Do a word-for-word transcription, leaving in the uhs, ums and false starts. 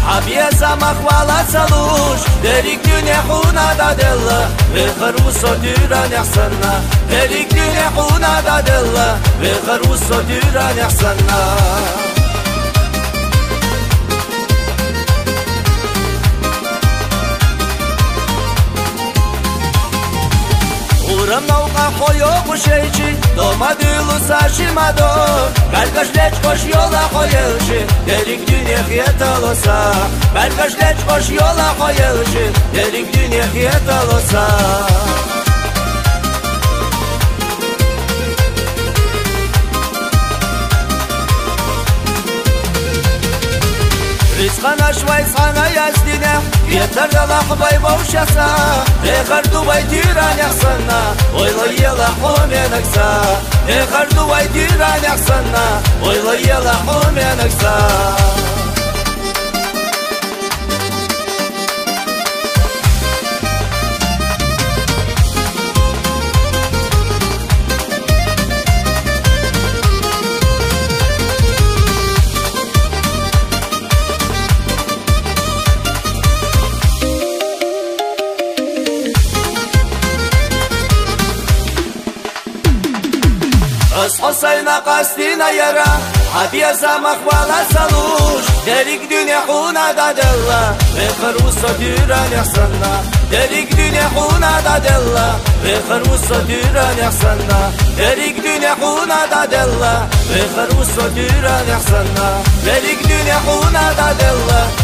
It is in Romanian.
Абьеза махвала салуш, дерик дюне хуна да делла, вехарусо дюра нехсана, дерик дюне хуна да делла, вехарусо дюра нехсана. Урамнаука хойо кушейчи, дома дюлу саши мадор, Бәргаш леч кош yola koyelşi, derik dünya hiyetalosa. Bərgаш леч кош yola koyelşi, derik dünya hiyetalosa. Rizqana şvay sana yazdine, yeter de lakbay boşasa. Eğer duvay diran yaksana, oyla yela homenaksa. Eğer duvay diran yaksana, oyla yela homenaksa. Asxosayna qastina yara, Abiyasa maqbala salush, derik dünya xuna da della, vexaruso dyran yaxsanna. Derik dünya xuna da della, vexaruso dyran yaxsanna. Derik dünya xuna da della, vexaruso dyran yaxsanna. Derik dünya xuna da della.